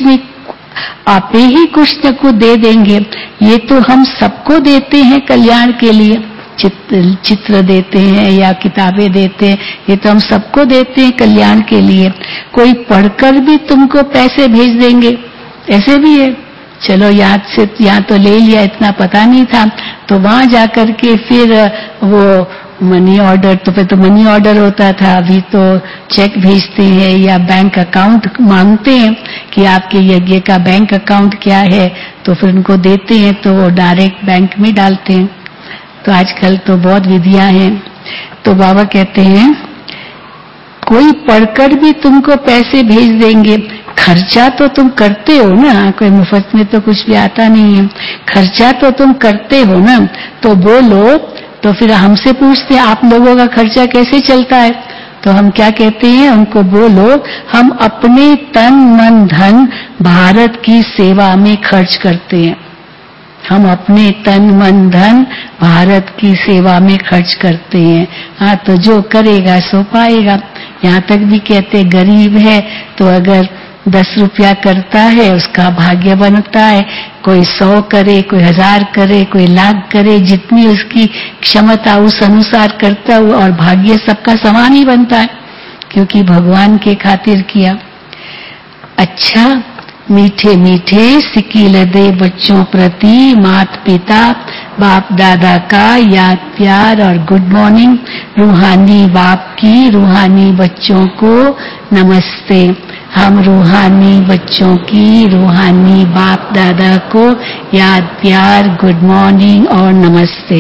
Speaker 1: न कुछ दे देंगे। ये तो हम सबको देते हैं कल्याण के लिए। चित्र देते हैं या किताबें देते हैं, ये तो हम सबको देते हैं कल्याण के लिए। कोई पढ़कर भी तुमको पैसे भेज देंगे, ऐसे भी है। चलो यहाँ तो ले लिया, इतना पता नहीं था, तो वहां जाकर के फिर वो मनी ऑर्डर, तो फिर तो मनी ऑर्डर होता था, अभी तो चेक भेजते हैं या बैंक अकाउंट मांगते हैं कि आपके यज्ञ का बैंक अकाउंट क्या है, तो फिर उनको देते हैं तो वो डायरेक्ट बैंक में डालते हैं। तो आजकल तो बहुत विधियां हैं। तो बाबा कहते हैं कोई पढ़कर भी तुमको पैसे भेज देंगे, खर्चा तो तुम करते हो ना, कोई मुफ्त में तो कुछ भी आता नहीं है, खर्चा तो तुम करते हो ना, तो बोलो। तो फिर हमसे पूछते हैं आप लोगों का खर्चा कैसे चलता है, तो हम क्या कहते हैं उनको, बोलो हम अपने तन मन धन भारत की सेवा में खर्च करते हैं। हम अपने तन मन धन भारत की सेवा में खर्च करते हैं। हाँ, तो जो करेगा सो पाएगा। यहाँ तक भी कहते गरीब है तो अगर 10 रुपया करता है उसका भाग्य बनता है, कोई 100 करे, कोई 1000 करे, कोई लाख करे, जितनी उसकी क्षमता उस अनुसार करता हुआ, और भाग्य सबका समान ही बनता है क्योंकि भगवान के खातिर किया। अच्छा, मीठे मीठे सिकील दे बच्चों प्रति माता पिता बाप दादा का याद प्यार और गुड मॉर्निंग। रूहानी बाप की रूहानी बच्चों को नमस्ते। हम रूहानी बच्चों की रूहानी बाप दादा को याद प्यार गुड मॉर्निंग और नमस्ते।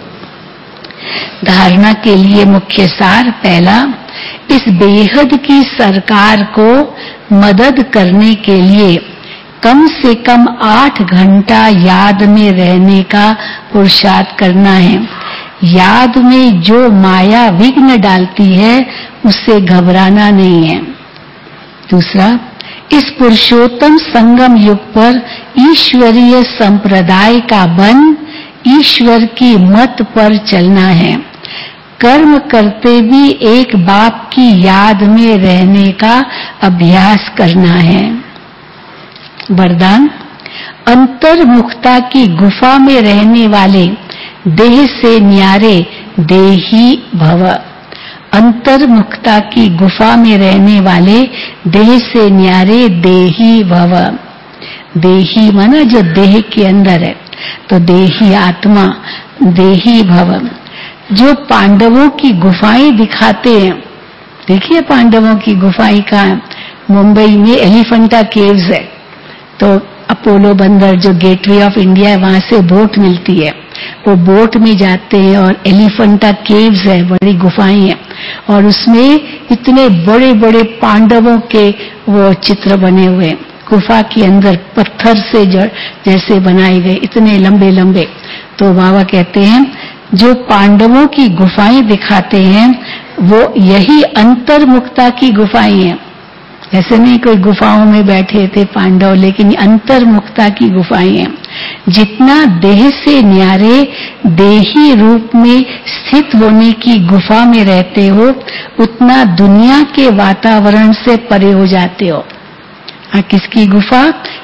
Speaker 1: धारणा के लिए मुख्य सार पहला, इस बेहद की सरकार को मदद करने के लिए कम से कम 8 घंटा याद में रहने का पुरुषार्थ करना है। याद में जो माया विघ्न डालती है उससे घबराना नहीं है। दूसरा, इस पुरुषोत्तम संगम युग पर ईश्वरीय संप्रदाय का बन ईश्वर की मत पर चलना है। कर्म करते भी एक बाप की याद में रहने का अभ्यास करना है। वरदान, अंतर्मुखता की गुफा में रहने वाले देह से न्यारे देही भव। अंतर्मुखता की गुफा में रहने वाले देह से न्यारे देही भव। देही माना जो देह के अंदर है, तो देही आत्मा, देही भव। जो पांडवों की गुफाएं दिखाते हैं, देखिए पांडवों की गुफाएं कहाँ, मुंबई में एलिफेंटा केव्स है, तो अपोलो बंदर जो गेटवे ऑफ इंडिया है वहां से बोट मिलती है, वो बोट में जाते हैं और एलिफेंटा केव्स है, बड़ी गुफाएं हैं, और उसमें इतने बड़े बड़े पांडवों के वो चित्र बने हुए, गुफा के अंदर पत्थर से जैसे बनाए गए, इतने लंबे लंबे। तो बाबा कहते हैं जो पांडवों की गुफाएं दिखाते हैं वो यही अंतर्मुखता की गुफाएं हैं। ऐसे नहीं कोई गुफाओं में बैठे थे पांडव, लेकिन अंतर्मुखता की गुफाएं हैं। जितना देह से न्यारे देही रूप में स्थित होने की गुफा में रहते हो, उतना दुनिया के वातावरण से परे हो जाते हो। किसकी गुफा?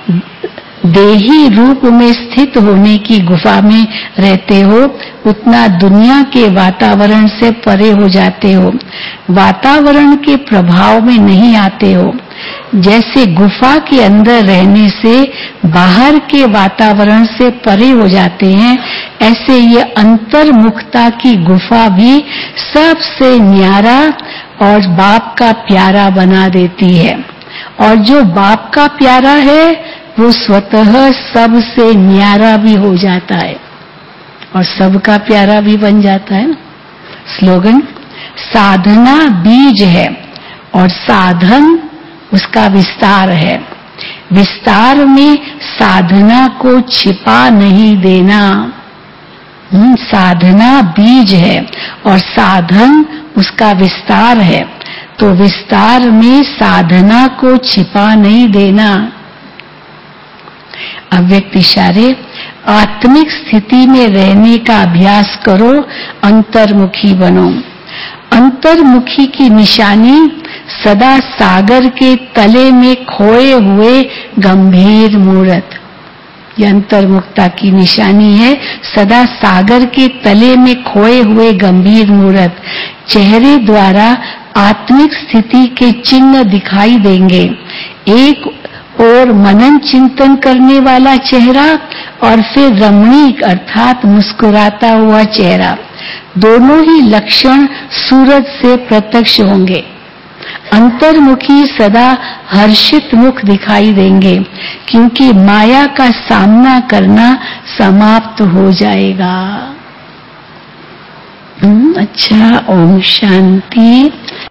Speaker 1: देही रूप में स्थित होने की गुफा में रहते हो, उतना दुनिया के वातावरण से परे हो जाते हो, वातावरण के प्रभाव में नहीं आते हो। जैसे गुफा के अंदर रहने से बाहर के वातावरण से परे हो जाते हैं, ऐसे ये अंतर्मुखता की गुफा भी सबसे न्यारा और बाप का प्यारा बना देती है। और जो बाप का प्यारा है वो स्वतः सबसे न्यारा भी हो जाता है और सबका प्यारा भी बन जाता है। स्लोगन, साधना बीज है और साधन उसका विस्तार है। विस्तार में साधना को छिपा नहीं देना। साधना बीज है और साधन उसका विस्तार है, तो विस्तार में साधना को छिपा नहीं देना। अव्यक्त इशारे, आत्मिक स्थिति में रहने का अभ्यास करो, अंतर्मुखी बनो। अंतर्मुखी की निशानी सदा सागर के तले में खोए हुए गंभीर मूर्त। ये अंतर्मुखता की निशानी है। सदा सागर के तले में खोए हुए गंभीर मूर्त चेहरे द्वारा आत्मिक स्थिति के चिन्ह दिखाई देंगे। एक और मनन चिंतन करने वाला चेहरा और फिर रमणीक अर्थात मुस्कुराता हुआ चेहरा, दोनों ही लक्षण सूरज से प्रत्यक्ष होंगे। अंतर्मुखी सदा हर्षित मुख दिखाई देंगे क्योंकि माया का सामना करना समाप्त हो जाएगा। अच्छा, ओम शांति।